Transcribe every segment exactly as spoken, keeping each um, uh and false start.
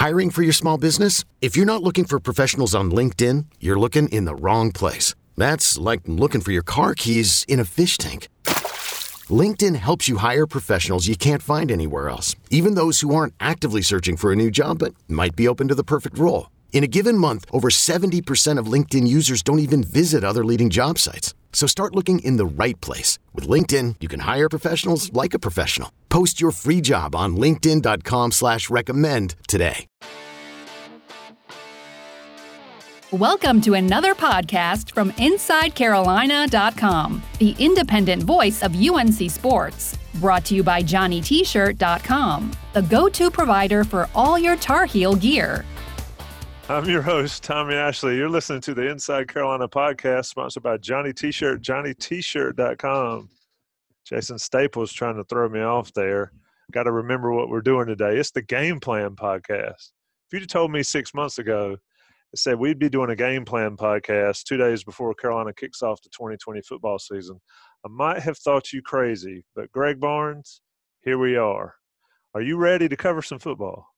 Hiring for your small business? If you're not looking for professionals on LinkedIn, you're looking in the wrong place. That's like looking for your car keys in a fish tank. LinkedIn helps you hire professionals you can't find anywhere else, even those who aren't actively searching for a new job but might be open to the perfect role. In a given month, over seventy percent of LinkedIn users don't even visit other leading job sites. So start looking in the right place. With LinkedIn, you can hire professionals like a professional. Post your free job on linkedin.com slash recommend today. Welcome to another podcast from inside carolina dot com, the independent voice of U N C sports. Brought to you by johnny t shirt dot com, the go-to provider for all your Tar Heel gear. I'm your host, Tommy Ashley. You're listening to the Inside Carolina podcast, sponsored by Johnny T-Shirt, johnny t shirt dot com. Jason Staples trying to throw me off there. Got to remember what we're doing today. It's the Game Plan podcast. If you'd have told me six months ago, I said we'd be doing a Game Plan podcast two days before Carolina kicks off the twenty twenty football season, I might have thought you crazy. But Greg Barnes, here we are. Are you ready to cover some football?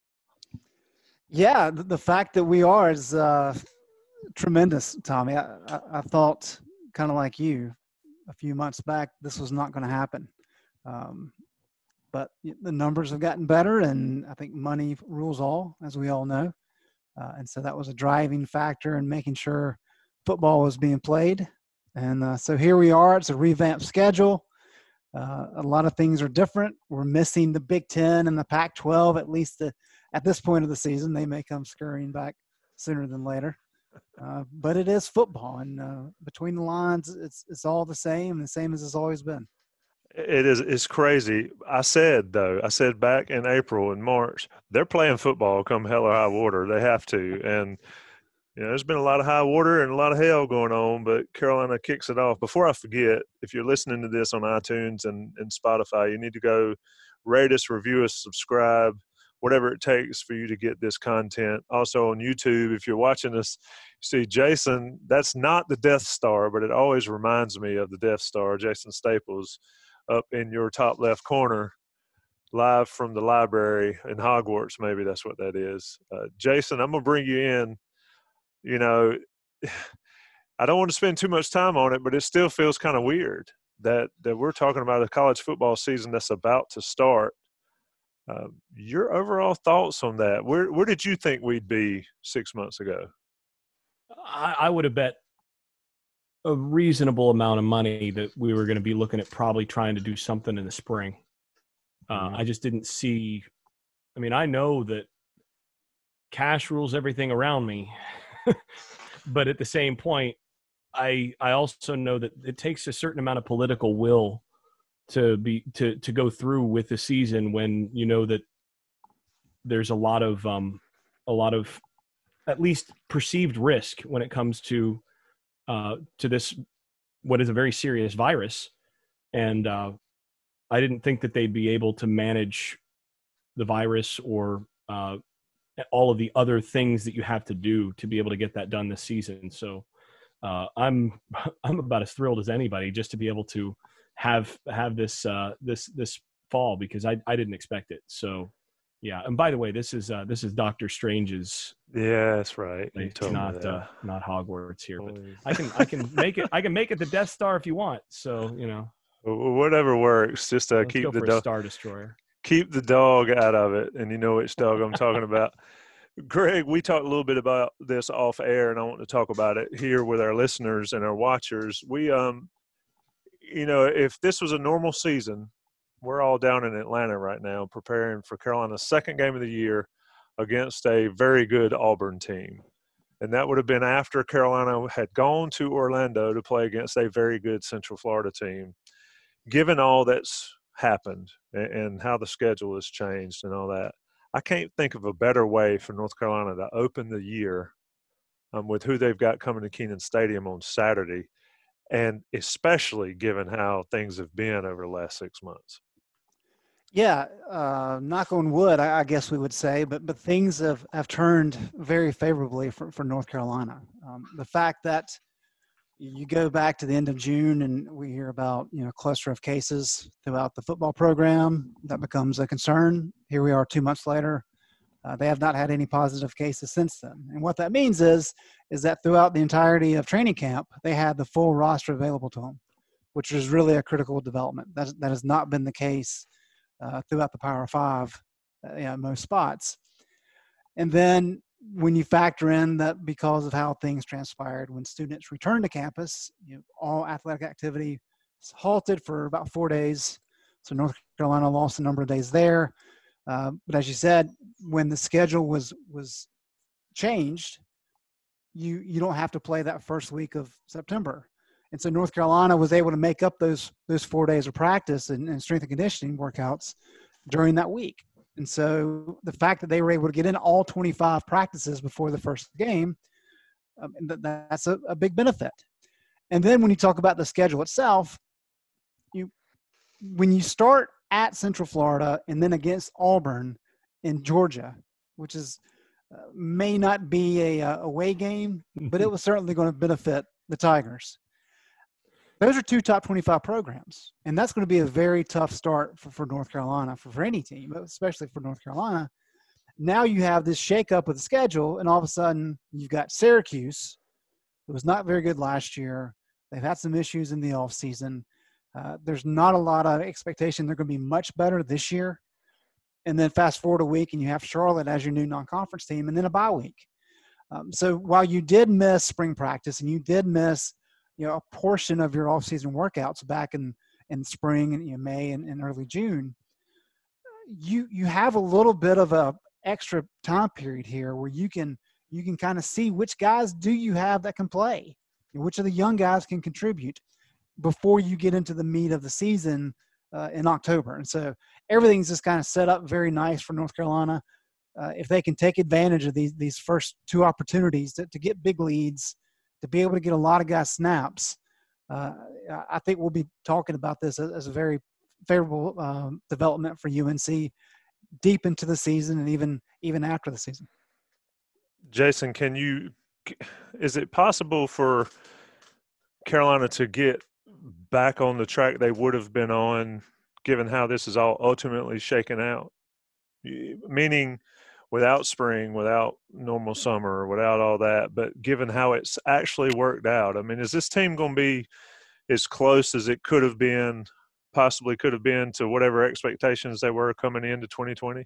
Yeah, the fact that we are is uh, tremendous, Tommy. I, I, I thought, kind of like you, a few months back, this was not going to happen. Um, but the numbers have gotten better, and I think money rules all, as we all know. Uh, and so that was a driving factor in making sure football was being played. And uh, so here we are. It's a revamped schedule. Uh, a lot of things are different. We're missing the Big Ten and the Pac twelve, at least the, at this point of the season. They may come scurrying back sooner than later. Uh, but it is football, and uh, between the lines, it's it's all the same, the same as it's always been. It is. It's crazy. I said, though, I said back in April and March, they're playing football come hell or high water. They have to. And, you know, there's been a lot of high water and a lot of hell going on, but Carolina kicks it off. Before I forget, if you're listening to this on iTunes and, and Spotify, you need to go rate us, review us, subscribe, whatever it takes for you to get this content. Also on YouTube, if you're watching us, you see Jason, that's not the Death Star, but it always reminds me of the Death Star, Jason Staples, up in your top left corner, live from the library in Hogwarts. Maybe that's what that is. Uh, Jason, I'm going to bring you in. You know, I don't want to spend too much time on it, but it still feels kind of weird that, that we're talking about a college football season that's about to start. Uh, your overall thoughts on that? Where where did you think we'd be six months ago? I, I would have bet a reasonable amount of money that we were going to be looking at probably trying to do something in the spring. Uh, mm-hmm. I just didn't see. I mean, I know that cash rules everything around me, but at the same point, I I also know that it takes a certain amount of political will to be to to go through with the season when you know that there's a lot of um a lot of at least perceived risk when it comes to uh to this what is a very serious virus. And uh I didn't think that they'd be able to manage the virus or uh all of the other things that you have to do to be able to get that done this season. So uh I'm I'm about as thrilled as anybody just to be able to have have this uh this this fall, because I I didn't expect it. So yeah. And by the way, this is uh this is Doctor Strange's. Yeah, that's right. It's not uh not Hogwarts here, but I can I can make it I can make it the Death Star if you want. So, you know, whatever works. Just uh, keep the do- Star Destroyer. Keep the dog out of it, and you know which dog I'm talking about. Greg, we talked a little bit about this off air, and I want to talk about it here with our listeners and our watchers. We um you know, if this was a normal season, we're all down in Atlanta right now preparing for Carolina's second game of the year against a very good Auburn team. And that would have been after Carolina had gone to Orlando to play against a very good Central Florida team. Given all that's happened and, and how the schedule has changed and all that, I can't think of a better way for North Carolina to open the year um, with who they've got coming to Kenan Stadium on Saturday. And especially given how things have been over the last six months. Yeah, uh, knock on wood, I, I guess we would say, but but things have, have turned very favorably for, for North Carolina. Um, the fact that you go back to the end of June and we hear about, you know, a cluster of cases throughout the football program, that becomes a concern. Here we are two months later, Uh, they have not had any positive cases since then. And what that means is, is that throughout the entirety of training camp, they had the full roster available to them, which is really a critical development. That, that has not been the case uh, throughout the Power Five, uh, you know, most spots. And then when you factor in that because of how things transpired, when students returned to campus, you know, all athletic activity was halted for about four days. So North Carolina lost a number of days there. Uh, but as you said, when the schedule was was changed, you you don't have to play that first week of September. And so North Carolina was able to make up those those four days of practice and, and strength and conditioning workouts during that week. And so the fact that they were able to get in all twenty-five practices before the first game, um, that, that's a, a big benefit. And then when you talk about the schedule itself, you when you start at Central Florida and then against Auburn in Georgia, which is uh, may not be a, a away game, but it was certainly going to benefit the Tigers. Those are two top twenty-five programs, and that's going to be a very tough start for, for North Carolina, for, for any team, but especially for North Carolina. Now you have this shakeup of the schedule, and all of a sudden you've got Syracuse, who was not very good last year. They've had some issues in the offseason. Uh, there's not a lot of expectation they're going to be much better this year. And then fast forward a week, and you have Charlotte as your new non-conference team, and then a bye week. Um, so while you did miss spring practice and you did miss you know, a portion of your off-season workouts back in, in spring and you know, May and, and early June, you you have a little bit of a extra time period here where you can you can kind of see which guys do you have that can play, and which of the young guys can contribute before you get into the meat of the season uh, in October. And so everything's just kind of set up very nice for North Carolina. Uh, if they can take advantage of these these first two opportunities to, to get big leads, to be able to get a lot of guys snaps, uh, I think we'll be talking about this as, as a very favorable um, development for U N C deep into the season and even even after the season. Jason, can you – is it possible for Carolina to get back on the track they would have been on given how this is all ultimately shaken out? Meaning – without spring, without normal summer, without all that, but given how it's actually worked out, I mean, is this team going to be as close as it could have been, possibly could have been, to whatever expectations they were coming into twenty twenty?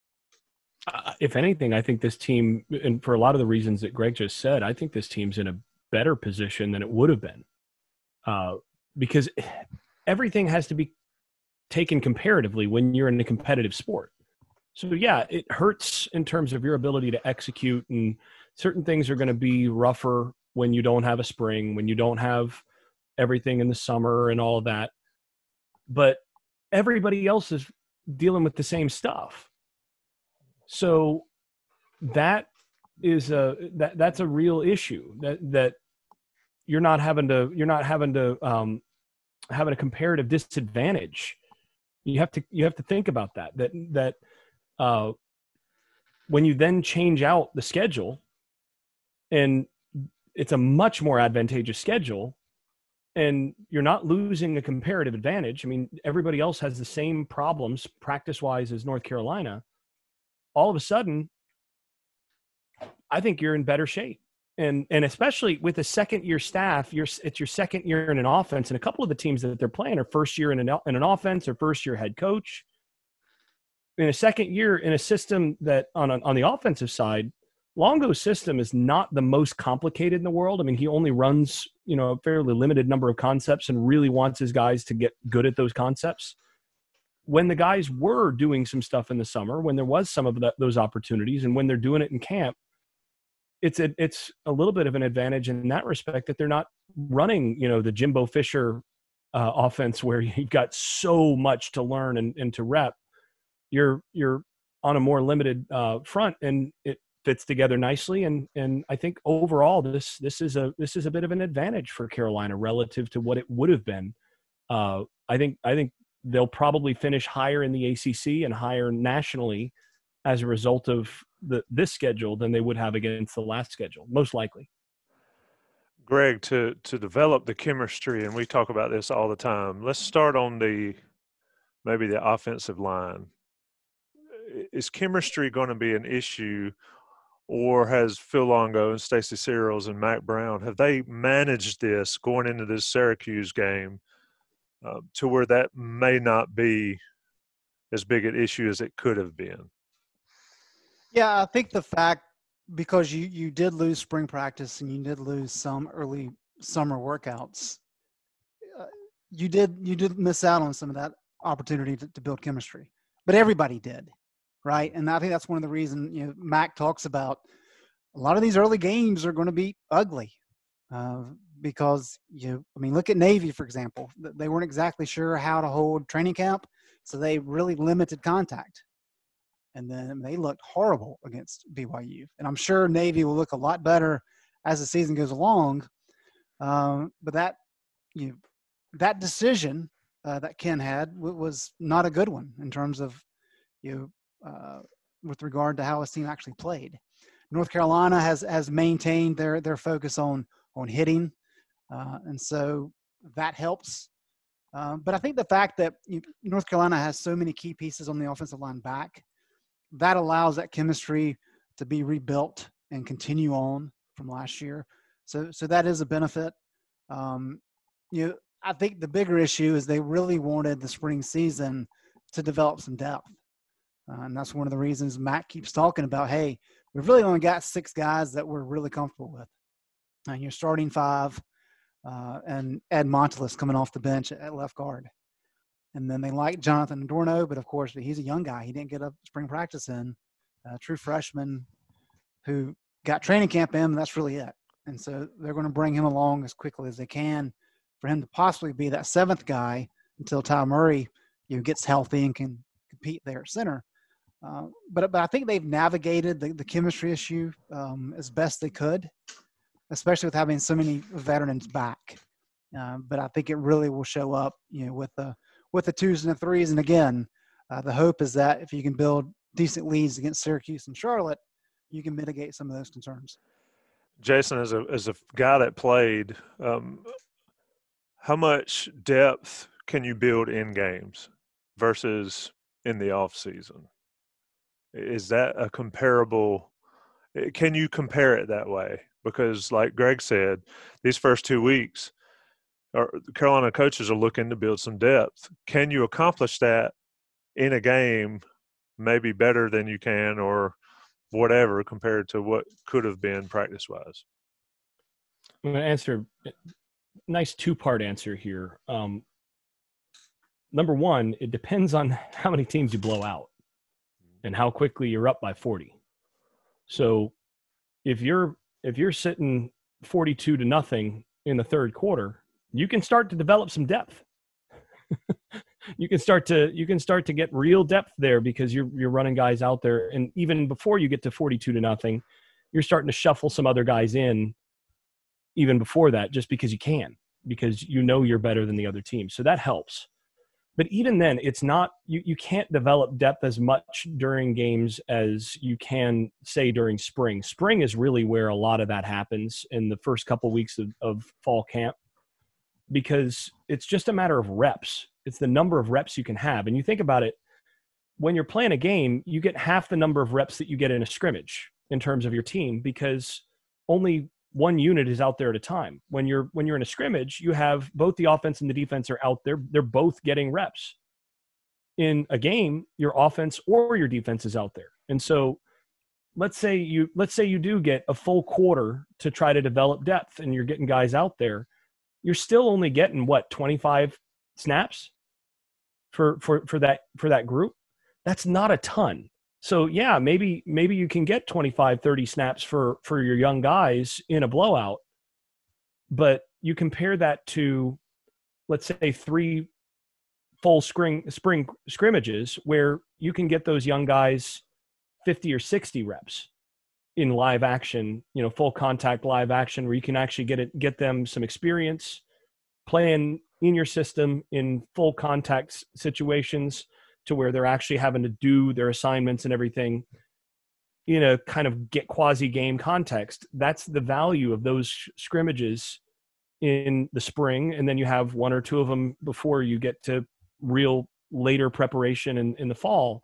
Uh, if anything, I think this team, and for a lot of the reasons that Greg just said, I think this team's in a better position than it would have been, uh, because everything has to be taken comparatively when you're in a competitive sport. So, yeah, it hurts in terms of your ability to execute, and certain things are going to be rougher when you don't have a spring, when you don't have everything in the summer and all of that. But everybody else is dealing with the same stuff. So that is a that that's a real issue that that you're not having to you're not having to um, having a comparative disadvantage. You have to you have to think about that that that. Uh, when you then change out the schedule, and it's a much more advantageous schedule, and you're not losing a comparative advantage. I mean, everybody else has the same problems practice-wise as North Carolina. All of a sudden, I think you're in better shape. And and especially with a second-year staff, you're, it's your second year in an offense, and a couple of the teams that they're playing are first year in an, in an offense or first-year head coach. In a second year in a system that on a, on the offensive side, Longo's system is not the most complicated in the world. I mean, he only runs, you know, a fairly limited number of concepts and really wants his guys to get good at those concepts. When the guys were doing some stuff in the summer, when there was some of that, those opportunities, and when they're doing it in camp, it's a, it's a little bit of an advantage in that respect that they're not running, you know, the Jimbo Fisher uh, offense where you've got so much to learn and, and to rep. You're you're on a more limited uh, front, and it fits together nicely. And and I think overall, this this is a this is a bit of an advantage for Carolina relative to what it would have been. Uh, I think I think they'll probably finish higher in the A C C and higher nationally as a result of the this schedule than they would have against the last schedule, most likely. Greg, to to develop the chemistry, and we talk about this all the time. Let's start on the maybe the offensive line. is chemistry going to be an issue, or has Phil Longo and Stacey Searles and Mack Brown, have they managed this going into this Syracuse game uh, to where that may not be as big an issue as it could have been? Yeah, I think the fact, because you, you did lose spring practice and you did lose some early summer workouts, uh, you did you did miss out on some of that opportunity to, to build chemistry. But everybody did, right? And I think that's one of the reasons, you know, Mac talks about a lot of these early games are going to be ugly uh, because, you I mean, look at Navy, for example. They weren't exactly sure how to hold training camp, so they really limited contact. And then they looked horrible against B Y U. And I'm sure Navy will look a lot better as the season goes along. Um, but that, you know, that decision uh, that Ken had w- was not a good one in terms of, you know, uh, with regard to how his team actually played. North Carolina has has maintained their their focus on on hitting, uh, and so that helps. Um, but I think the fact that you, North Carolina has so many key pieces on the offensive line back, that allows that chemistry to be rebuilt and continue on from last year. So, so that is a benefit. Um, you know, I think the bigger issue is they really wanted the spring season to develop some depth. Uh, and that's one of the reasons Matt keeps talking about, hey, we've really only got six guys that we're really comfortable with. And you're starting five, uh, and Ed Montelis coming off the bench at left guard. And then they like Jonathan Adorno, but of course he's a young guy. He didn't get a spring practice in. A true freshman who got training camp in, and that's really it. And so they're going to bring him along as quickly as they can for him to possibly be that seventh guy until Ty Murray, you know, gets healthy and can compete there at center. Uh, but but I think they've navigated the, the chemistry issue um, as best they could, especially with having so many veterans back. Uh, but I think it really will show up, you know, with the with the twos and the threes. And again, uh, the hope is that if you can build decent leads against Syracuse and Charlotte, you can mitigate some of those concerns. Jason, as a as a guy that played, um, how much depth can you build in games versus in the off season? Is that a comparable? Can you compare it that way? Because, like Greg said, these first two weeks, or Carolina coaches are looking to build some depth. Can you accomplish that in a game, maybe better than you can, or whatever, compared to what could have been practice-wise? I'm going to answer a nice two-part answer here. Um, number one, it depends on how many teams you blow out and how quickly you're up by forty. So if you're if you're sitting forty-two to nothing in the third quarter, you can start to develop some depth. you can start to you can start to get real depth there because you're you're running guys out there, and even before you get to forty-two to nothing, you're starting to shuffle some other guys in even before that, just because you can, because you know you're better than the other team. So that helps. But even then, it's not you, you can't develop depth as much during games as you can, say, during spring. Spring is really where a lot of that happens in the first couple weeks of, of fall camp, because it's just a matter of reps. It's the number of reps you can have. And you think about it, when you're playing a game, you get half the number of reps that you get in a scrimmage in terms of your team, because only one unit is out there at a time. When you're when you're in a scrimmage, you have both the offense and the defense are out there. They're both getting reps. In a game, your offense or your defense is out there. And so let's say you let's say you do get a full quarter to try to develop depth and you're getting guys out there. You're still only getting what, twenty-five snaps for for for that for that group? That's not a ton. So yeah, maybe maybe you can get twenty-five, thirty snaps for for your young guys in a blowout. But you compare that to, let's say, three full spring spring scrimmages where you can get those young guys fifty or sixty reps in live action, you know, full contact live action, where you can actually get it, get them some experience playing in your system in full contact situations, to where they're actually having to do their assignments and everything in a kind of get quasi game context. That's the value of those scrimmages in the spring. And then you have one or two of them before you get to real later preparation in, in the fall.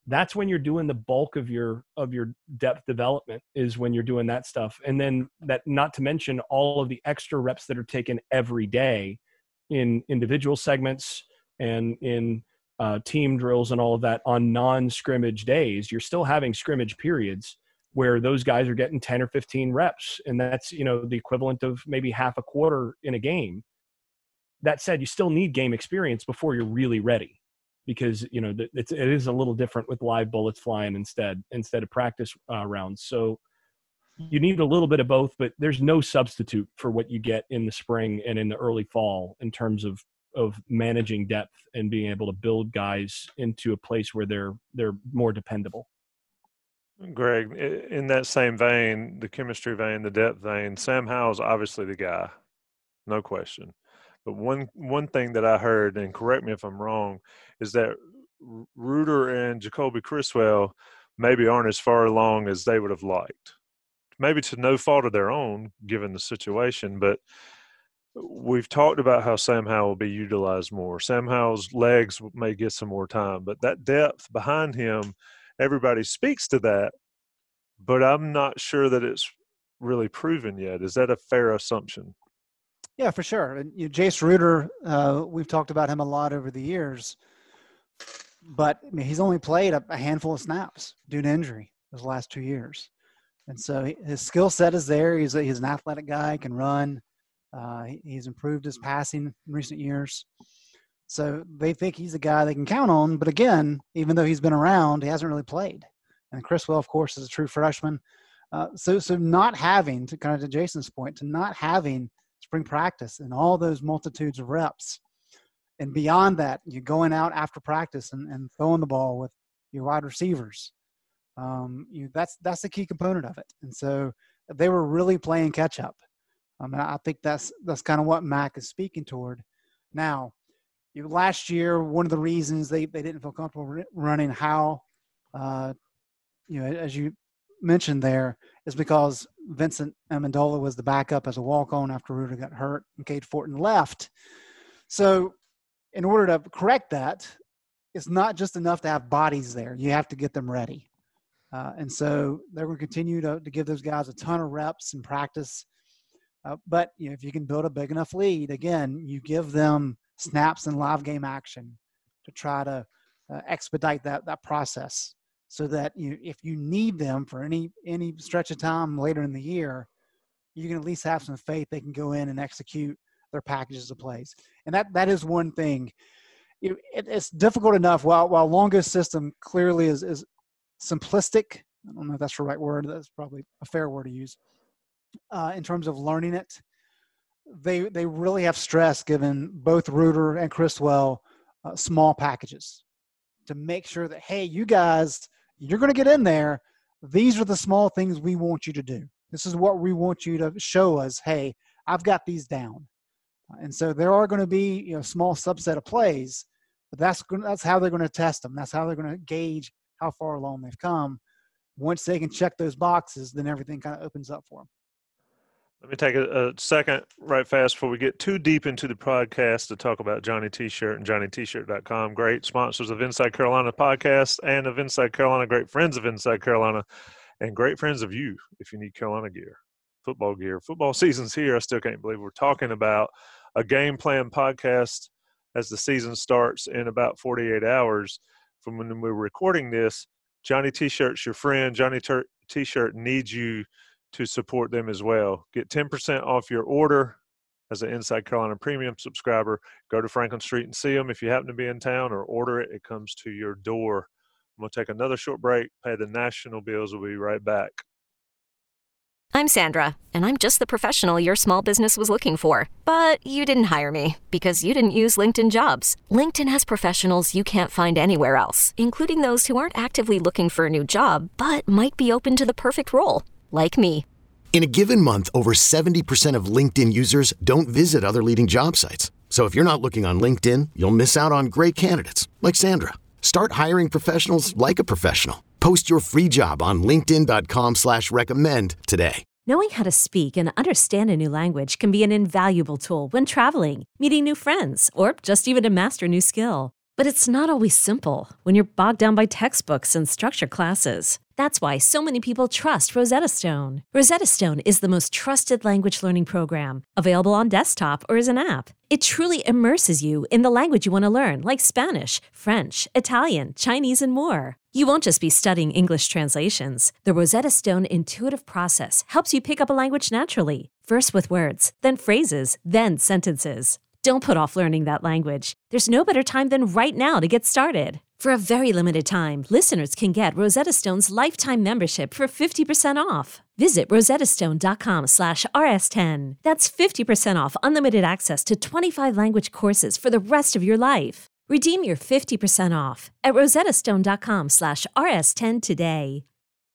that's when you're doing the bulk of your of your depth development, is when you're doing that stuff. And then that, not to mention all of the extra reps that are taken every day in individual segments and in uh, team drills and all of that on non-scrimmage days. You're still having scrimmage periods where those guys are getting ten or fifteen reps. And that's, you know, the equivalent of maybe half a quarter in a game. That said, you still need game experience before you're really ready, because, you know, it's, it is a little different with live bullets flying instead, instead of practice uh, rounds. So you need a little bit of both, but there's no substitute for what you get in the spring and in the early fall in terms of, of managing depth and being able to build guys into a place where they're, they're more dependable. Greg, in that same vein, the chemistry vein, the depth vein, Sam Howell's obviously the guy, no question. But one one thing that I heard, and correct me if I'm wrong, is that Reuter and Jacoby Criswell maybe aren't as far along as they would have liked. Maybe to no fault of their own, given the situation. But we've talked about how Sam Howell will be utilized more. Sam Howell's legs may get some more time. But that depth behind him, everybody speaks to that. But I'm not sure that it's really proven yet. Is that a fair assumption? Yeah, for sure. And you know, Jace Reuter, uh, we've talked about him a lot over the years, but I mean, he's only played a, a handful of snaps due to injury those last two years. And so he, his skill set is there. He's, a, he's an athletic guy, can run. Uh, he, he's improved his passing in recent years. So they think he's a guy they can count on. But again, even though he's been around, he hasn't really played. And Criswell, of course, is a true freshman. Uh, so, so not having, to kind of to Jason's point, to not having spring practice and all those multitudes of reps. And beyond that, you're going out after practice and, and throwing the ball with your wide receivers. Um, you, that's that's the key component of it. And so they were really playing catch up. Um, and I think that's that's kind of what Mac is speaking toward. Now, you, last year, one of the reasons they, they didn't feel comfortable running Howell, uh, you know, as you mentioned there, is because Vincent Amendola was the backup as a walk-on after Reuter got hurt and Cade Fortin left. So in order to correct that, it's not just enough to have bodies there. You have to get them ready. Uh, and so they're going to continue to, to give those guys a ton of reps in practice. Uh, but you know, if you can build a big enough lead, again, you give them snaps and live game action to try to uh, expedite that that process, so that you, if you need them for any any stretch of time later in the year, you can at least have some faith they can go in and execute their packages of plays. And that that is one thing. It, it, it's difficult enough. While while Longo's system clearly is is simplistic. I don't know if that's the right word. That's probably a fair word to use. Uh, in terms of learning it, they they really have stress given both Reuter and Criswell uh, small packages to make sure that, hey, you guys, you're going to get in there. These are the small things we want you to do. This is what we want you to show us. Hey, I've got these down. Uh, and so there are going to be, you know, small subset of plays, but that's that's how they're going to test them. That's how they're going to gauge how far along they've come. Once they can check those boxes, then everything kind of opens up for them. Let me take a, a second right fast before we get too deep into the podcast to talk about Johnny T-Shirt and Johnny T Shirt dot com. Great sponsors of Inside Carolina podcast and of Inside Carolina, great friends of Inside Carolina, and great friends of you if you need Carolina gear, football gear. Football season's here. I still can't believe we're talking about a game plan podcast as the season starts in about forty-eight hours from when we're recording this. Johnny T-Shirt's your friend. Johnny T-Shirt needs you to support them as well. Get ten percent off your order as an Inside Carolina Premium subscriber. Go to Franklin Street and see them if you happen to be in town, or order it. It comes to your door. I'm going to take another short break, pay the national bills. We'll be right back. I'm Sandra, and I'm just the professional your small business was looking for. But you didn't hire me because you didn't use LinkedIn Jobs. LinkedIn has professionals you can't find anywhere else, including those who aren't actively looking for a new job, but might be open to the perfect role, like me. In a given month, over seventy percent of LinkedIn users don't visit other leading job sites. So if you're not looking on LinkedIn, you'll miss out on great candidates like Sandra. Start hiring professionals like a professional. Post your free job on linkedin dot com slash recommend today. Knowing how to speak and understand a new language can be an invaluable tool when traveling, meeting new friends, or just even to master a new skill. But it's not always simple when you're bogged down by textbooks and structure classes. That's why so many people trust Rosetta Stone. Rosetta Stone is the most trusted language learning program, available on desktop or as an app. It truly immerses you in the language you want to learn, like Spanish, French, Italian, Chinese, and more. You won't just be studying English translations. The Rosetta Stone intuitive process helps you pick up a language naturally, first with words, then phrases, then sentences. Don't put off learning that language. There's no better time than right now to get started. For a very limited time, listeners can get Rosetta Stone's lifetime membership for fifty percent off. Visit rosettastone.com slash rs10. That's fifty percent off unlimited access to twenty-five language courses for the rest of your life. Redeem your fifty percent off at rosettastone.com slash rs10 today.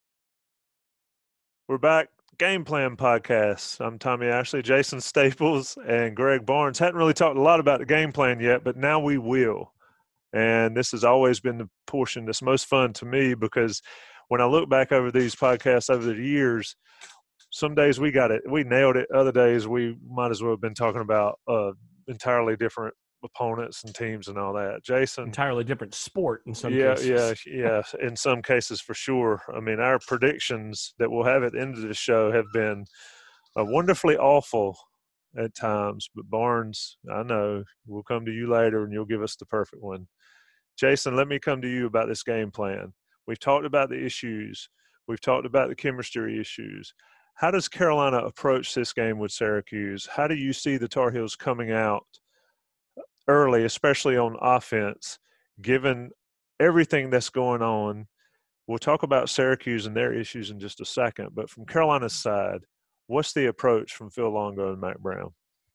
We're back. Game Plan Podcast. I'm Tommy Ashley, Jason Staples, and Greg Barnes. Hadn't really talked a lot about the game plan yet, but now we will. And this has always been the portion that's most fun to me, because when I look back over these podcasts over the years, some days we got it, we nailed it. Other days we might as well have been talking about uh, entirely different opponents and teams and all that. Jason, entirely different sport in some yeah, cases. Yeah, yeah, in some cases for sure. I mean, our predictions that we'll have at the end of the show have been uh, wonderfully awful at times. But Barnes, I know, we'll come to you later and you'll give us the perfect one. Jason, let me come to you about this game plan. We've talked about the issues. We've talked about the chemistry issues. How does Carolina approach this game with Syracuse? How do you see the Tar Heels coming out early, especially on offense, given everything that's going on? We'll talk about Syracuse and their issues in just a second, but from Carolina's side, what's the approach from Phil Longo and Mack Brown?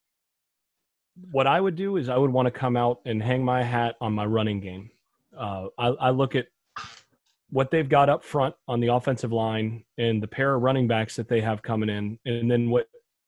What I would do is I would want to come out and hang my hat on my running game. Uh, I, I look at what they've got up front on the offensive line and the pair of running backs that they have coming in, and then what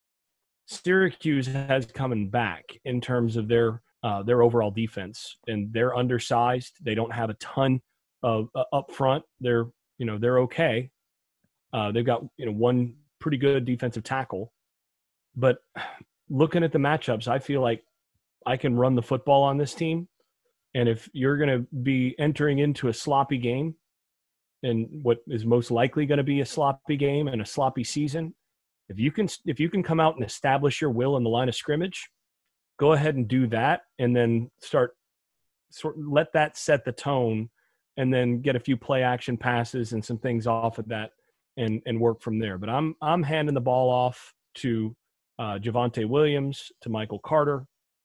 Syracuse has coming back in terms of their Uh, their overall defense. And they're undersized. They don't have a ton of uh, up front. They're, you know, they're okay. Uh, they've got, you know, one pretty good defensive tackle. But looking at the matchups, I feel like I can run the football on this team. And if you're going to be entering into a sloppy game, and what is most likely going to be a sloppy game and a sloppy season, if you can, if you can come out and establish your will in the line of scrimmage, go ahead and do that, and then start sort let that set the tone, and then get a few play action passes and some things off of that, and and work from there. But I'm I'm handing the ball off to uh, Javonte Williams, to Michael Carter,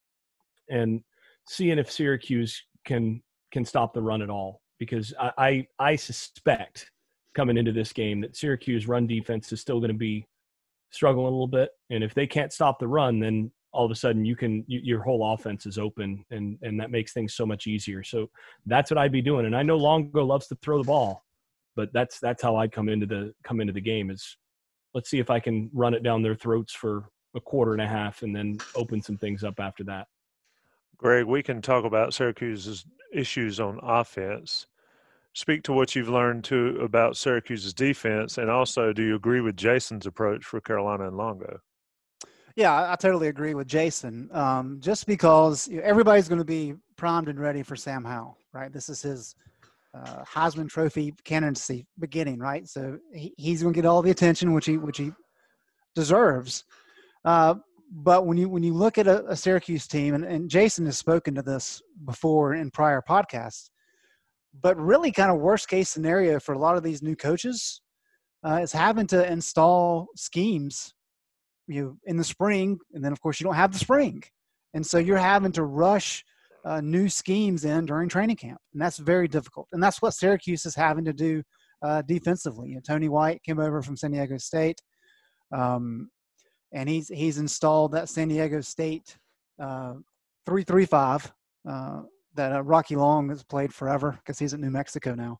and seeing if Syracuse can can stop the run at all, because I I, I suspect coming into this game that Syracuse run defense is still going to be struggling a little bit, and if they can't stop the run, then all of a sudden you can, you, your whole offense is open, and, and that makes things so much easier. So that's what I'd be doing. And I know Longo loves to throw the ball, but that's, that's how I'd come into the, come into the game is, let's see if I can run it down their throats for a quarter and a half and then open some things up after that. Greg, we can talk about Syracuse's issues on offense. Speak to what you've learned to about Syracuse's defense. And also, do you agree with Jason's approach for Carolina and Longo? Yeah, I, I totally agree with Jason. Um, just because you know, everybody's going to be primed and ready for Sam Howell, right? This is his uh, Heisman Trophy candidacy beginning, right? So he, he's going to get all the attention, which he which he deserves. Uh, but when you when you look at a, a Syracuse team, and, and Jason has spoken to this before in prior podcasts, but really kind of worst case scenario for a lot of these new coaches uh, is having to install schemes you in the spring, and then of course you don't have the spring, and so you're having to rush uh, new schemes in during training camp, and that's very difficult. And that's what Syracuse is having to do uh, defensively. You know, Tony White came over from San Diego State, um, and he's he's installed that San Diego State uh, three three five uh, that uh, Rocky Long has played forever because he's at New Mexico now.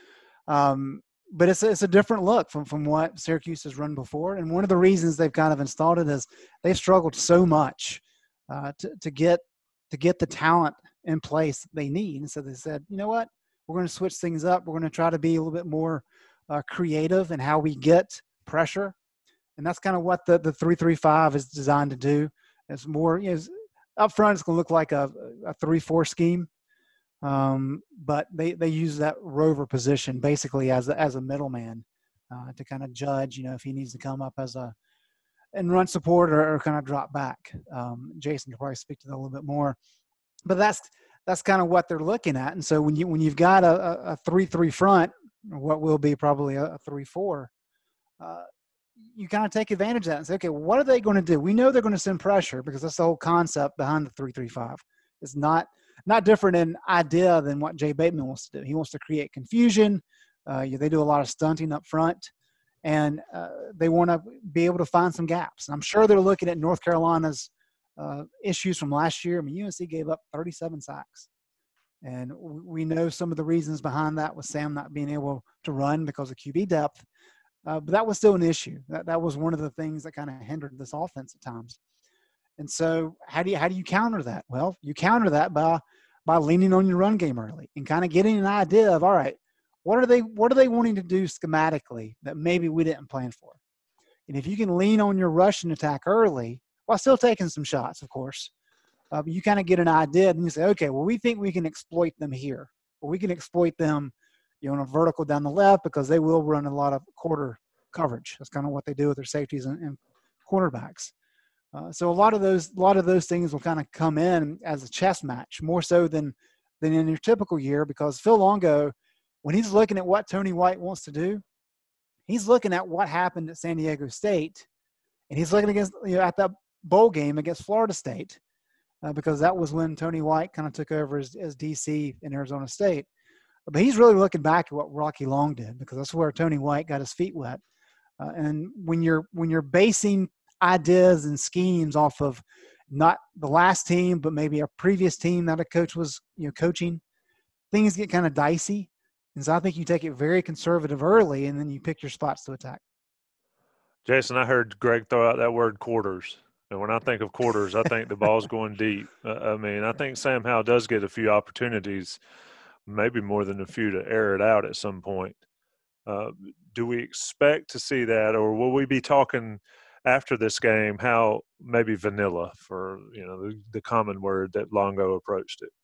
Um, But it's a, it's a different look from, from what Syracuse has run before. And one of the reasons they've kind of installed it is they've struggled so much uh, to, to get to get the talent in place they need. And so they said, you know what, we're going to switch things up. We're going to try to be a little bit more uh, creative in how we get pressure. And that's kind of what the, the three three five is designed to do. It's more, you know, up front, it's going to look like a, a three four scheme. Um, but they, they use that rover position basically as a, as a middleman uh, to kind of judge, you know, if he needs to come up as a and run support or, or kind of drop back. Um, Jason can probably speak to that a little bit more, but that's that's kind of what they're looking at. And so when you when you've got a, a three three front, or what will be probably a, a three four, uh, you kind of take advantage of that and say, okay, what are they going to do? We know they're going to send pressure because that's the whole concept behind the three three five. It's not not different in idea than what Jay Bateman wants to do. He wants to create confusion. Uh, they do a lot of stunting up front, and uh, they want to be able to find some gaps. And I'm sure they're looking at North Carolina's uh, issues from last year. I mean, U N C gave up thirty-seven sacks. And we know some of the reasons behind that was Sam not being able to run because of Q B depth. Uh, but that was still an issue. That that was one of the things that kind of hindered this offense at times. And so how do you how do you counter that? Well, you counter that by by leaning on your run game early and kind of getting an idea of, all right, what are they what are they wanting to do schematically that maybe we didn't plan for? And if you can lean on your rushing attack early, while still taking some shots, of course, uh, but you kind of get an idea and you say, okay, well, we think we can exploit them here, or we can exploit them, you know, on a vertical down the left because they will run a lot of quarter coverage. That's kind of what they do with their safeties and, and quarterbacks. Uh, so a lot of those, a lot of those things will kind of come in as a chess match, more so than than in your typical year, because Phil Longo, when he's looking at what Tony White wants to do, he's looking at what happened at San Diego State, and he's looking against, you know, at that bowl game against Florida State, uh, because that was when Tony White kind of took over as, as D C in Arizona State. But he's really looking back at what Rocky Long did, because that's where Tony White got his feet wet. Uh, and when you're when you're basing ideas and schemes off of not the last team, but maybe a previous team that a coach was, you know, coaching, things get kind of dicey. And so I think you take it very conservative early, and then you pick your spots to attack. Jason, I heard Greg throw out that word quarters. And when I think of quarters, I think the ball's going deep. Uh, I mean, I think Sam Howell does get a few opportunities, maybe more than a few, to air it out at some point. Uh, do we expect to see that, or will we be talking after this game how maybe vanilla, for, you know, the, the common word that Longo approached it?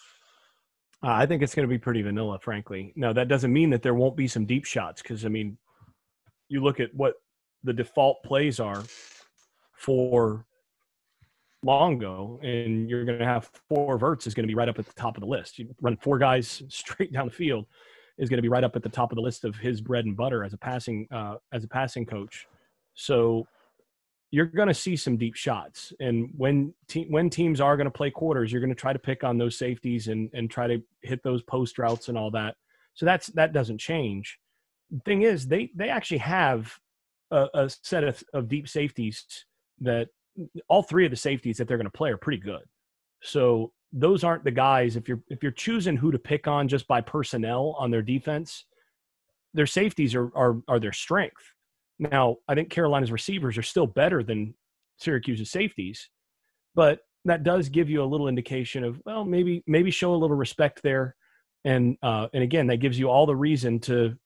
Uh, I think it's going to be pretty vanilla, frankly. Now, that doesn't mean that there won't be some deep shots, because, I mean, you look at what the default plays are for Longo, and you're going to have four verts is going to be right up at the top of the list. You run four guys straight down the field is going to be right up at the top of the list of his bread and butter as a passing uh, as a passing coach. So you're going to see some deep shots. And when te- when teams are going to play quarters, you're going to try to pick on those safeties and and try to hit those post routes and all that. So that's that doesn't change. The thing is, they they actually have a, a set of, of deep safeties that all three of the safeties that they're going to play are pretty good. So those aren't the guys. If you're if you're choosing who to pick on just by personnel on their defense, their safeties are are are their strength. Now, I think Carolina's receivers are still better than Syracuse's safeties, but that does give you a little indication of, well, maybe maybe show a little respect there. And uh, and again, that gives you all the reason to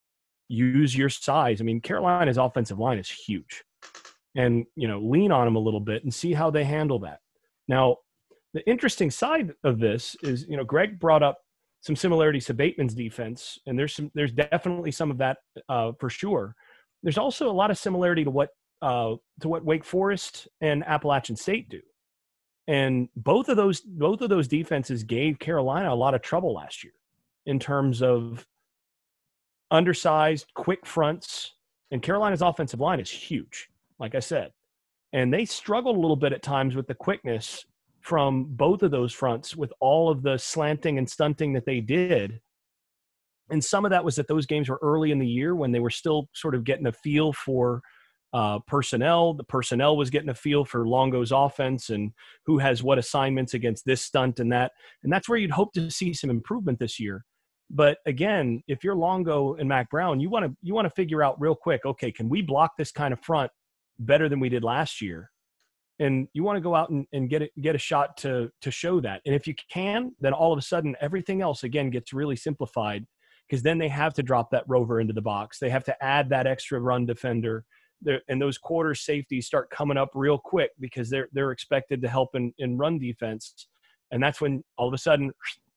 use your size. I mean, Carolina's offensive line is huge. And, you know, lean on them a little bit and see how they handle that. Now, the interesting side of this is, you know, Greg brought up some similarities to Bateman's defense, and there's some, there's definitely some of that uh, for sure. There's also a lot of similarity to what uh, to what Wake Forest and Appalachian State do, and both of those both of those defenses gave Carolina a lot of trouble last year in terms of undersized, quick fronts, and Carolina's offensive line is huge, like I said, and they struggled a little bit at times with the quickness from both of those fronts with all of the slanting and stunting that they did. And some of that was that those games were early in the year when they were still sort of getting a feel for uh, personnel. The personnel was getting a feel for Longo's offense and who has what assignments against this stunt and that. And that's where you'd hope to see some improvement this year. But again, if you're Longo and Mac Brown, you want to you want to figure out real quick, okay, can we block this kind of front better than we did last year? And you want to go out and, and get it, get a shot to to show that. And if you can, then all of a sudden everything else again gets really simplified, because then they have to drop that rover into the box. They have to add that extra run defender. They're, and those quarter safeties start coming up real quick because they're they're expected to help in, in run defense. And that's when all of a sudden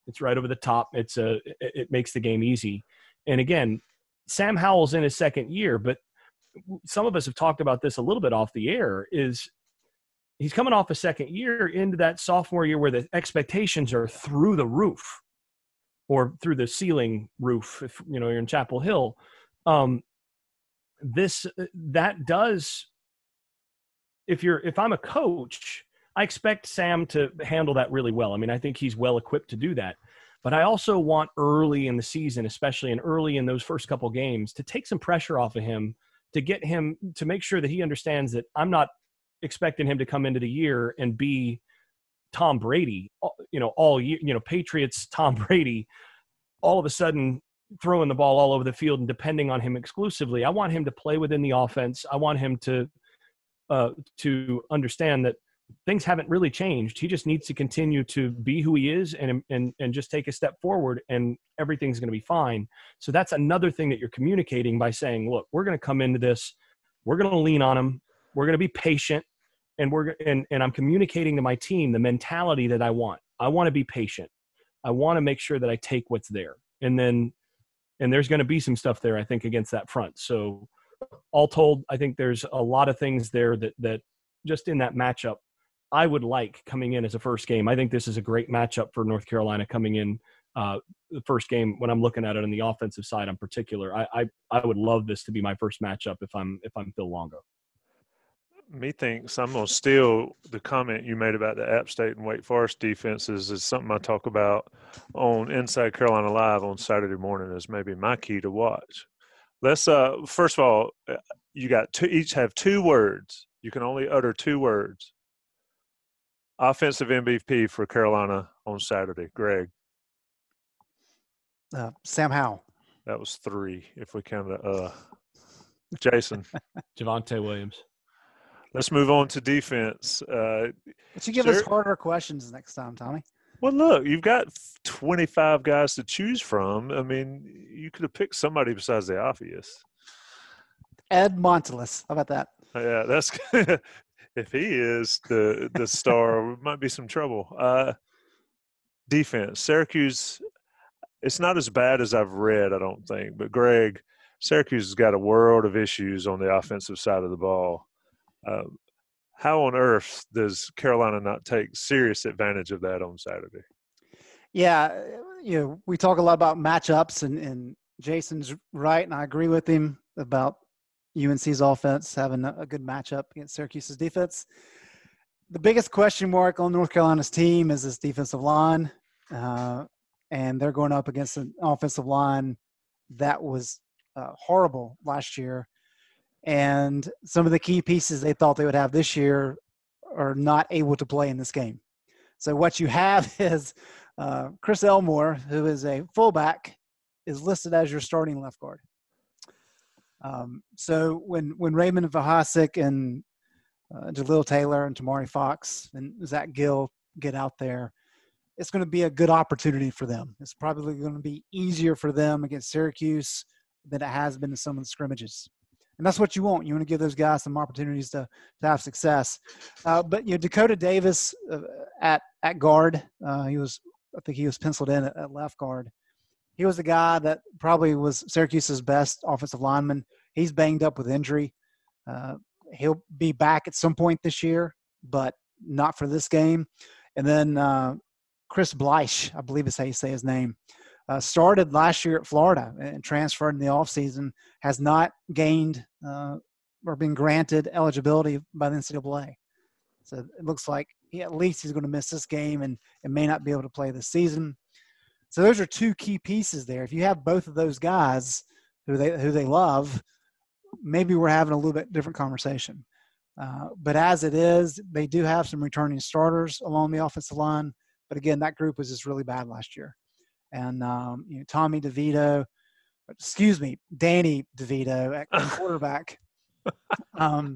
It's right over the top. It's a, it, it makes the game easy. And again, Sam Howell's in his second year, but some of us have talked about this a little bit off the air, is he's coming off a second year into that sophomore year where the expectations are through the roof, or through the ceiling roof, if you know you're in Chapel Hill. Um, this that does, if you're if I'm a coach, I expect Sam to handle that really well. I mean, I think he's well equipped to do that. But I also want early in the season, especially and early in those first couple games, to take some pressure off of him, to get him to make sure that he understands that I'm not expecting him to come into the year and be Tom Brady, you know, all year, you know, Patriots, Tom Brady, all of a sudden throwing the ball all over the field and depending on him exclusively. I want him to play within the offense. I want him to, uh, to understand that things haven't really changed. He just needs to continue to be who he is and, and, and just take a step forward, and everything's going to be fine. So that's another thing that you're communicating by saying, look, we're going to come into this, we're going to lean on him, we're going to be patient, and we're and, and I'm communicating to my team the mentality that I want. I want to be patient. I want to make sure that I take what's there. And then, and there's going to be some stuff there, I think, against that front. So all told, I think there's a lot of things there that, that just in that matchup, I would like coming in as a first game. I think this is a great matchup for North Carolina coming in uh, the first game. When I'm looking at it on the offensive side in particular, I, I I would love this to be my first matchup if I'm if I'm Phil Longo. Methinks I'm going to steal the comment you made about the App State and Wake Forest defenses is something I talk about on Inside Carolina Live on Saturday morning as maybe my key to watch. Let's uh first of all, you got two, each have two words. You can only utter two words. Offensive M V P for Carolina on Saturday, Greg. Uh, Sam Howell. That was three, if we count the uh. Jason. Javonte Williams. Let's move on to defense. Uh, but you give sure. us harder questions next time, Tommy. Well, look, you've got twenty-five guys to choose from. I mean, you could have picked somebody besides the obvious. Ed Montilus. How about that? Yeah, that's if he is the the star, might be some trouble. Uh, defense, Syracuse. It's not as bad as I've read, I don't think. But Greg, Syracuse has got a world of issues on the offensive side of the ball. Uh, how on earth does Carolina not take serious advantage of that on Saturday? Yeah, you know, we talk a lot about matchups, and, and Jason's right, and I agree with him about U N C's offense having a good matchup against Syracuse's defense. The biggest question mark on North Carolina's team is this defensive line, uh, and they're going up against an offensive line that was uh, horrible last year. And some of the key pieces they thought they would have this year are not able to play in this game. So what you have is uh, Chris Elmore, who is a fullback, is listed as your starting left guard. Um, so when when Raymond Vahasik and uh, Jaleel Taylor and Tamari Fox and Zach Gill get out there, it's going to be a good opportunity for them. It's probably going to be easier for them against Syracuse than it has been in some of the scrimmages. And that's what you want. You want to give those guys some opportunities to, to have success. Uh, but, you know, Dakota Davis uh, at at guard, uh, he was, I think he was penciled in at, at left guard. He was the guy that probably was Syracuse's best offensive lineman. He's banged up with injury. Uh, he'll be back at some point this year, but not for this game. And then uh, Chris Bleich, I believe is how you say his name, Uh, started last year at Florida and transferred in the offseason, has not gained uh, or been granted eligibility by the N C double A. So it looks like he, at least he's going to miss this game and, and may not be able to play this season. So those are two key pieces there. If you have both of those guys who they who they love, maybe we're having a little bit different conversation. Uh, but as it is, they do have some returning starters along the offensive line. But again, that group was just really bad last year. And um, you know, Tommy DeVito, excuse me, Danny DeVito at quarterback. um,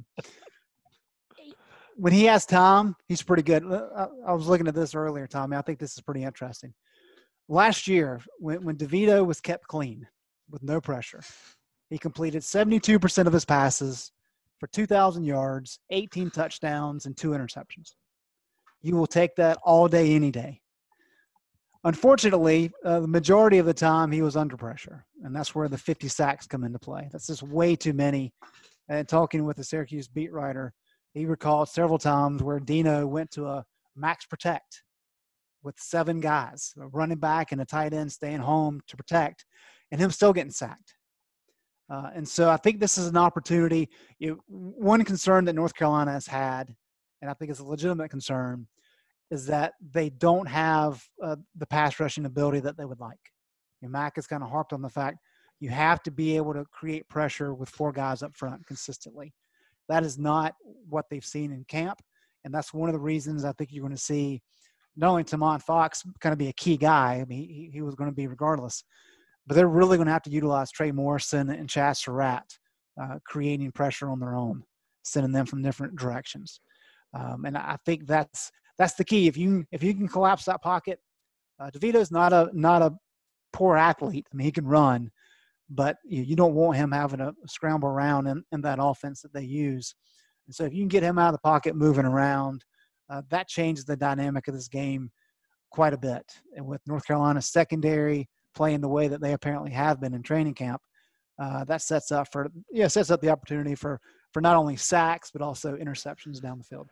when he has time, he's pretty good. I was looking at this earlier, Tommy. I think this is pretty interesting. Last year, when, when DeVito was kept clean with no pressure, he completed seventy-two percent of his passes for two thousand yards, eighteen touchdowns, and two interceptions. You will take that all day, any day. unfortunately, uh, the majority of the time he was under pressure, and that's where the fifty sacks come into play. That's just way too many. And talking with the Syracuse beat writer, he recalled several times where Dino went to a max protect with seven guys, a running back and a tight end staying home to protect, and him still getting sacked. Uh, and so I think this is an opportunity. You, one concern that North Carolina has had, and I think it's a legitimate concern, is that they don't have uh, the pass rushing ability that they would like. You know, Mac has kind of harped on the fact you have to be able to create pressure with four guys up front consistently. That is not what they've seen in camp, and that's one of the reasons I think you're going to see not only Tamon Fox kind of be a key guy. I mean, he, he was going to be regardless, but they're really going to have to utilize Trey Morrison and Chaz Surratt, uh, creating pressure on their own, sending them from different directions. Um, and I think that's that's the key. If you if you can collapse that pocket, uh, DeVito's not a not a poor athlete. I mean, he can run, but you, you don't want him having to scramble around in, in that offense that they use. And so if you can get him out of the pocket, moving around, uh, that changes the dynamic of this game quite a bit. And with North Carolina's secondary playing the way that they apparently have been in training camp, uh, that sets up for yeah sets up the opportunity for for not only sacks but also interceptions down the field.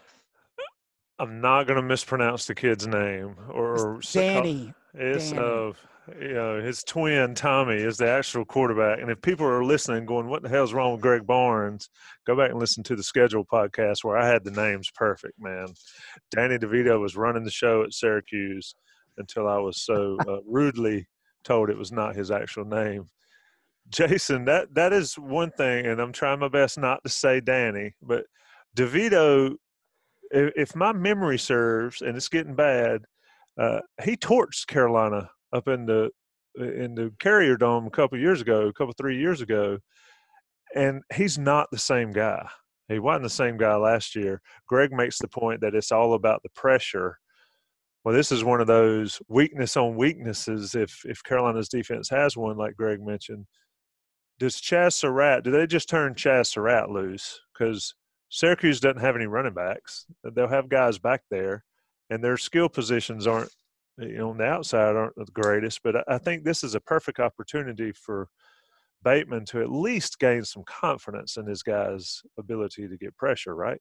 I'm not going to mispronounce the kid's name. Or It's Danny. It's Danny. uh, you know, his twin Tommy is the actual quarterback. And if people are listening, going, "What the hell's wrong with Greg Barnes?" Go back and listen to the Schedule podcast where I had the names perfect. Man, Danny DeVito was running the show at Syracuse until I was so uh, rudely told it was not his actual name. Jason, that that is one thing, and I'm trying my best not to say Danny, but DeVito, if, if my memory serves, and it's getting bad, uh, he torched Carolina up in the in the Carrier Dome a couple years ago, a couple three years ago, and he's not the same guy. He wasn't the same guy last year. Greg makes the point that it's all about the pressure. Well, this is one of those weakness on weaknesses. If if Carolina's defense has one, like Greg mentioned, does Chaz Surratt, do they just turn Chaz Surratt loose? Because Syracuse doesn't have any running backs. They'll have guys back there, and their skill positions aren't, you know, on the outside aren't the greatest. But I think this is a perfect opportunity for Bateman to at least gain some confidence in his guys' ability to get pressure, right?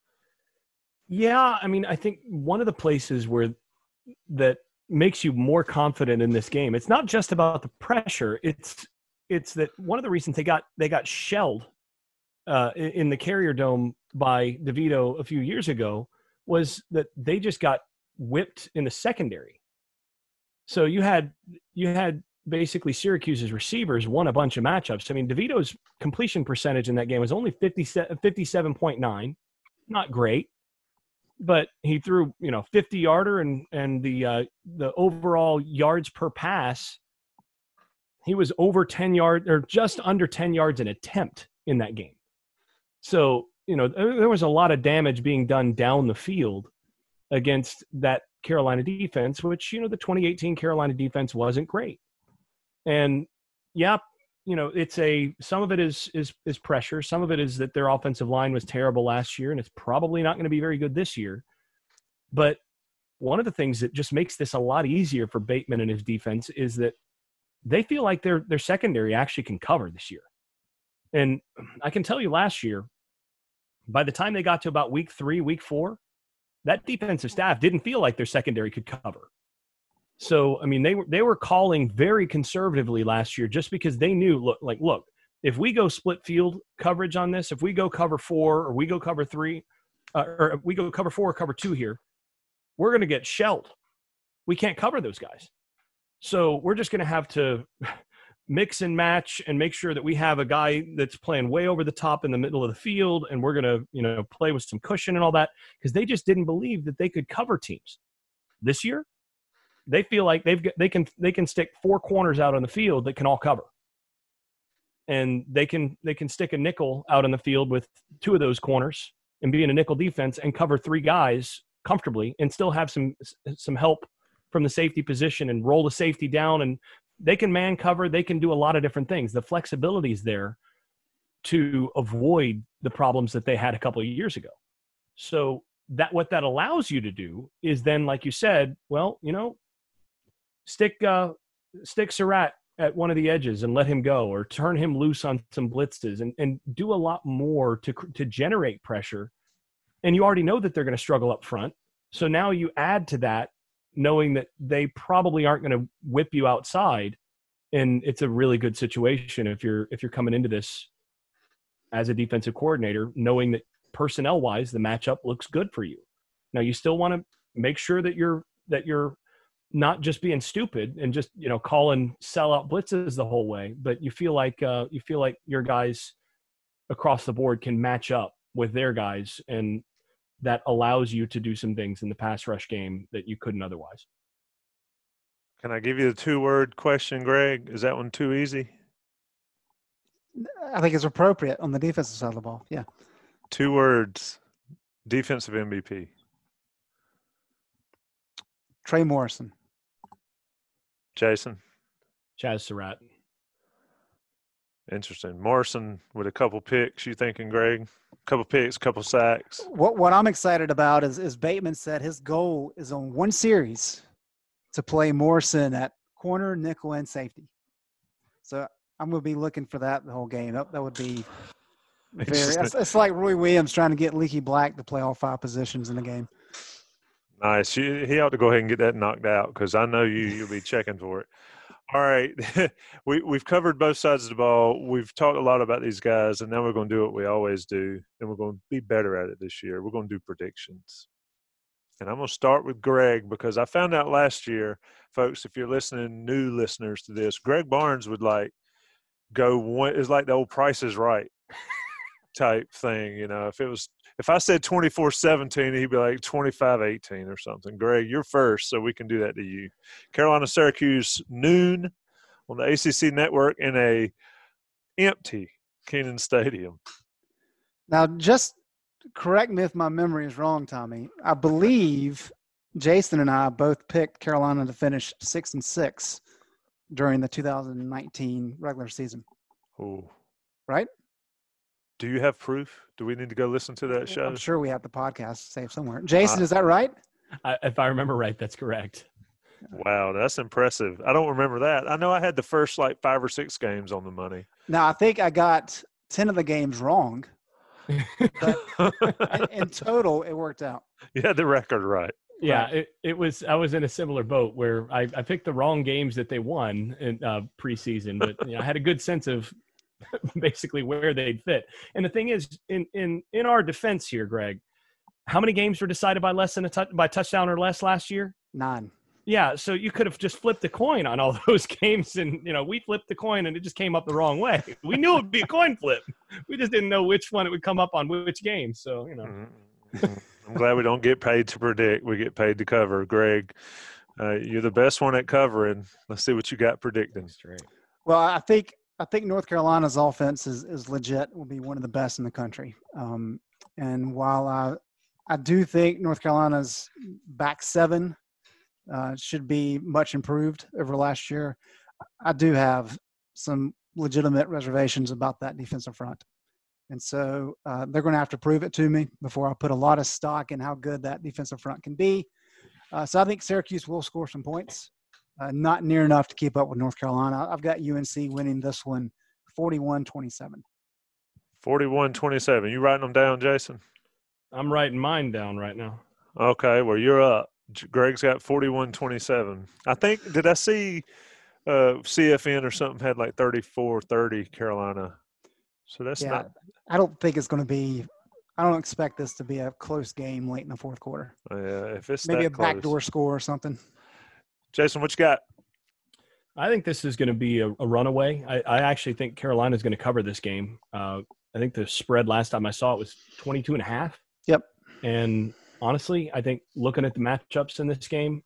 Yeah, I mean, I think one of the places where that makes you more confident in this game, it's not just about the pressure. It's it's that one of the reasons they got they got shelled uh, in the Carrier Dome by DeVito a few years ago was that they just got whipped in the secondary. So you had you had basically Syracuse's receivers won a bunch of matchups. I mean, DeVito's completion percentage in that game was only fifty-seven point nine, not great, but he threw, you know, fifty yarder and and the uh, the overall yards per pass, he was over ten yards or just under ten yards an attempt in that game. So, you know, there was a lot of damage being done down the field against that Carolina defense, which, you know, the twenty eighteen Carolina defense wasn't great. And yeah, you know, it's a, some of it is, is, is pressure. Some of it is that their offensive line was terrible last year, and it's probably not going to be very good this year. But one of the things that just makes this a lot easier for Bateman and his defense is that they feel like their, their secondary actually can cover this year. And I can tell you last year, by the time they got to about week three, week four, that defensive staff didn't feel like their secondary could cover. So, I mean, they were they were calling very conservatively last year just because they knew, look, like, look, if we go split field coverage on this, if we go cover four or we go cover three, uh, or we go cover four or cover two here, we're going to get shelled. We can't cover those guys. So we're just going to have to mix and match and make sure that we have a guy that's playing way over the top in the middle of the field, and we're going to, you know, play with some cushion and all that, because they just didn't believe that they could cover teams. This year, they feel like they've got, they can they can stick four corners out on the field that can all cover, and they can they can stick a nickel out on the field with two of those corners and be in a nickel defense and cover three guys comfortably and still have some some help from the safety position and roll the safety down, and they can man cover. They can do a lot of different things. The flexibility is there to avoid the problems that they had a couple of years ago. So that what that allows you to do is then, like you said, well, you know, stick uh, stick Surratt at one of the edges and let him go, or turn him loose on some blitzes, and, and do a lot more to to generate pressure. And you already know that they're going to struggle up front. So now you add to that, knowing that they probably aren't going to whip you outside. And it's a really good situation if you're if you're coming into this as a defensive coordinator, knowing that personnel-wise, the matchup looks good for you. Now, you still want to make sure that you're that you're not just being stupid and just, you know, calling sellout blitzes the whole way, but you feel like uh, you feel like your guys across the board can match up with their guys, and that allows you to do some things in the pass rush game that you couldn't otherwise. Can I give you the two-word question, Greg? Is that one too easy? I think it's appropriate on the defensive side of the ball. Yeah. Two words, defensive M V P. Trey Morrison. Jason. Chaz Surratt. Interesting. Morrison with a couple picks, you thinking, Greg? A couple picks, couple sacks. What what I'm excited about is, is Bateman said his goal is on one series to play Morrison at corner, nickel, and safety. So I'm going to be looking for that the whole game. That, that would be very – it's, it's like Roy Williams trying to get Leaky Black to play all five positions in the game. Nice. He ought to go ahead and get that knocked out, because I know you, you'll be checking for it. All right. we, we've covered both sides of the ball. We've talked a lot about these guys, and now we're going to do what we always do, and we're going to be better at it this year. We're going to do predictions. And I'm going to start with Greg, because I found out last year, folks, if you're listening, new listeners to this, Greg Barnes would like go one – it's like the old Price is Right type thing. You know, if it was – if I said twenty-four seventeen, he'd be like twenty-five eighteen or something. Greg, you're first, so we can do that to you. Carolina Syracuse, noon on the A C C Network in a empty Kenan Stadium. Now, just correct me if my memory is wrong, Tommy. I believe Jason and I both picked Carolina to finish six and six during the two thousand nineteen regular season. Oh, right? Do you have proof? Do we need to go listen to that show? I'm sure we have the podcast saved somewhere. Jason, uh, is that right? I, if I remember right, that's correct. Wow, that's impressive. I don't remember that. I know I had the first like five or six games on the money. Now, I think I got ten of the games wrong. But in, in total, it worked out. You had the record right. Yeah, right. It, it was. I was in a similar boat where I, I picked the wrong games that they won in uh, preseason, but you know, I had a good sense of basically where they'd fit. And the thing is, in in in our defense here, Greg, how many games were decided by less than a touch by touchdown or less last year? Nine. Yeah, so you could have just flipped the coin on all those games, and you know we flipped the coin and it just came up the wrong way. We knew it would be a coin flip. We just didn't know which one it would come up on which game. So you know, mm-hmm. I'm glad we don't get paid to predict. We get paid to cover. Greg, uh, you're the best one at covering. Let's see what you got predicting. Straight. Well, I think I think North Carolina's offense is is legit. Will be one of the best in the country. Um, and while I I do think North Carolina's back seven uh, should be much improved over last year, I do have some legitimate reservations about that defensive front. And so uh, they're going to have to prove it to me before I put a lot of stock in how good that defensive front can be. Uh, so I think Syracuse will score some points, uh, not near enough to keep up with North Carolina. I've got U N C winning this one forty-one twenty-seven. forty-one twenty-seven. You writing them down, Jason? I'm writing mine down right now. Okay, well, you're up. Greg's got forty-one twenty-seven. I think, did I see uh, C F N or something had like thirty-four thirty Carolina? So that's yeah, not – I don't think it's going to be – I don't expect this to be a close game late in the fourth quarter. uh, – if it's Maybe that a close. backdoor score or something. Jason, what you got? I think this is going to be a, a runaway. I, I actually think Carolina is going to cover this game. Uh, I think the spread last time I saw it was twenty-two and a half. Yep. And honestly, I think looking at the matchups in this game,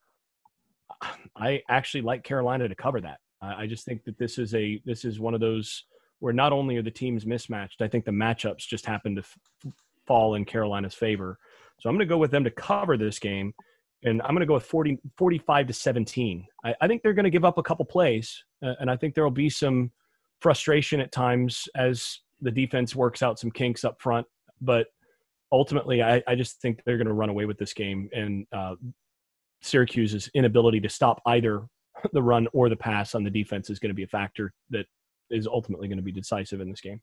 I actually like Carolina to cover that. I, I just think that this is a this is one of those where not only are the teams mismatched, I think the matchups just happen to f- fall in Carolina's favor. So I'm going to go with them to cover this game, and I'm going to go with forty, forty-five to seventeen. I, I think they're going to give up a couple plays, uh, and I think there will be some frustration at times as the defense works out some kinks up front. But ultimately, I, I just think they're going to run away with this game, and uh, Syracuse's inability to stop either the run or the pass on the defense is going to be a factor that is ultimately going to be decisive in this game.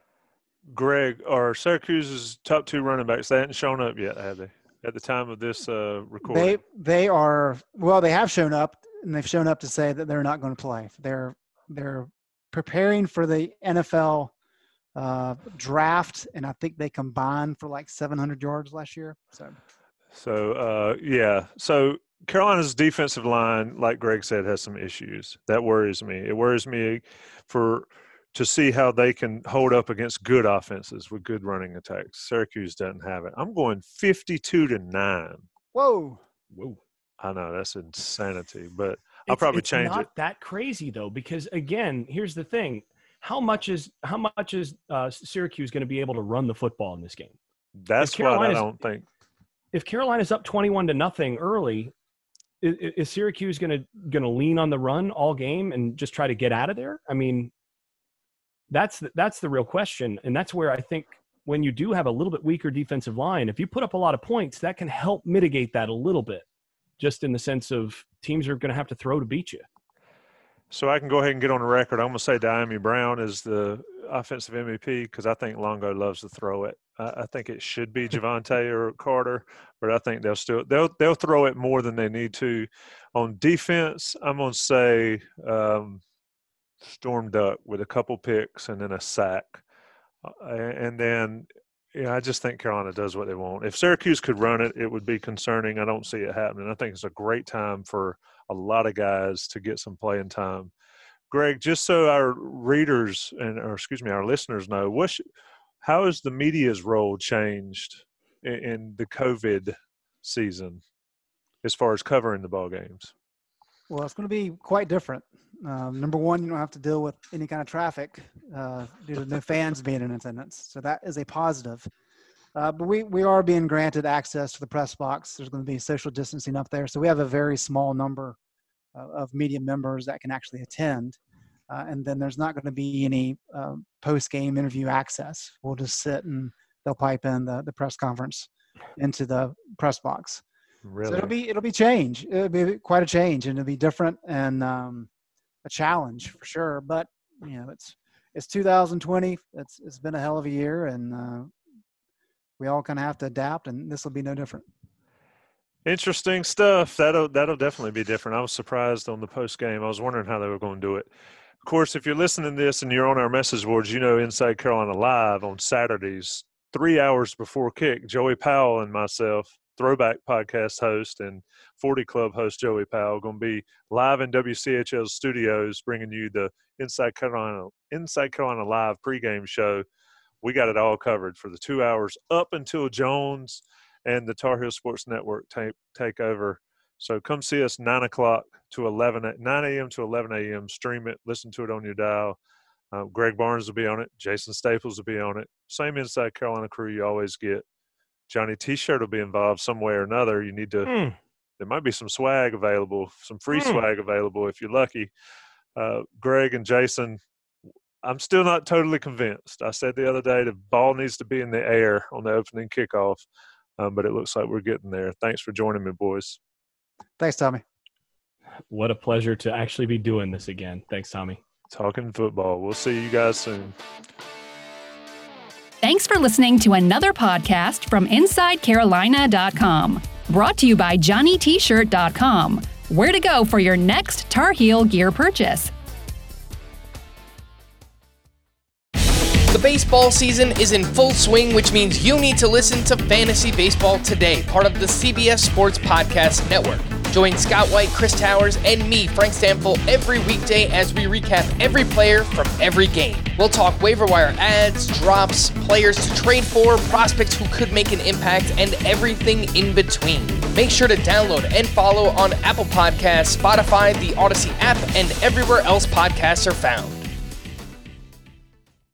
Greg, are Syracuse's top two running backs, they hadn't shown up yet, have they, at the time of this uh, recording? They they are well. They have shown up, and they've shown up to say that they're not going to play. They're they're preparing for the N F L uh, draft, and I think they combined for like seven hundred yards last year. So, so uh, yeah. So Carolina's defensive line, like Greg said, has some issues. That worries me. It worries me for to see how they can hold up against good offenses with good running attacks. Syracuse doesn't have it. I'm going fifty-two to nine. Whoa. Whoa. I know, that's insanity, but I'll it's, probably it's change not it. That crazy though, because again, here's the thing: how much is how much is uh, Syracuse going to be able to run the football in this game? That's what I don't think. If Carolina's up twenty-one to nothing early, is, is Syracuse going to going to lean on the run all game and just try to get out of there? I mean, that's the, that's the real question, and that's where I think when you do have a little bit weaker defensive line, if you put up a lot of points, that can help mitigate that a little bit. Just in the sense of teams are going to have to throw to beat you. So I can go ahead and get on the record. I'm going to say Diami Brown is the offensive M V P because I think Longo loves to throw it. I, I think it should be Javonte or Carter, but I think they'll still they'll they'll throw it more than they need to. On defense, I'm going to say um, Storm Duck with a couple picks and then a sack, uh, and then. Yeah, I just think Carolina does what they want. If Syracuse could run it, it would be concerning. I don't see it happening. I think it's a great time for a lot of guys to get some playing time. Greg, just so our readers and, or excuse me, our listeners know, what, how has the media's role changed in, in the COVID season as far as covering the ball games? Well, it's going to be quite different. Um, number one, you don't have to deal with any kind of traffic uh, due to no fans being in attendance. So that is a positive. Uh, but we, we are being granted access to the press box. There's going to be social distancing up there. So we have a very small number uh, of media members that can actually attend. Uh, and then there's not going to be any uh, post-game interview access. We'll just sit and they'll pipe in the, the press conference into the press box. Really? So it'll be it'll be change. It'll be quite a change, and it'll be different and um, a challenge for sure. But you know, it's it's two thousand twenty. It's it's been a hell of a year, and uh, we all kind of have to adapt, and this will be no different. Interesting stuff. That'll that'll definitely be different. I was surprised on the post game. I was wondering how they were going to do it. Of course, if you're listening to this and you're on our message boards, you know Inside Carolina Live on Saturdays, three hours before kick. Joey Powell and myself, Throwback podcast host and forty Club host Joey Powell, going to be live in W C H L's studios, bringing you the Inside Carolina Inside Carolina Live pregame show. We got it all covered for the two hours up until Jones and the Tar Heel Sports Network take take over. So come see us nine o'clock to eleven at nine a.m. to eleven a.m. Stream it, listen to it on your dial. Uh, Greg Barnes will be on it. Jason Staples will be on it. Same Inside Carolina crew you always get. Johnny T-shirt will be involved some way or another. You need to mm. – there might be some swag available, some free mm. swag available if you're lucky. Uh, Greg and Jason, I'm still not totally convinced. I said the other day the ball needs to be in the air on the opening kickoff, um, but it looks like we're getting there. Thanks for joining me, boys. Thanks, Tommy. What a pleasure to actually be doing this again. Thanks, Tommy. Talking football. We'll see you guys soon. Thanks for listening to another podcast from Inside Carolina dot com. Brought to you by Johnny T Shirt dot com. Where to go for your next Tar Heel gear purchase. The baseball season is in full swing, which means you need to listen to Fantasy Baseball Today, part of the C B S Sports Podcast Network. Join Scott White, Chris Towers, and me, Frank Stample, every weekday as we recap every player from every game. We'll talk waiver wire ads, drops, players to trade for, prospects who could make an impact, and everything in between. Make sure to download and follow on Apple Podcasts, Spotify, the Odyssey app, and everywhere else podcasts are found.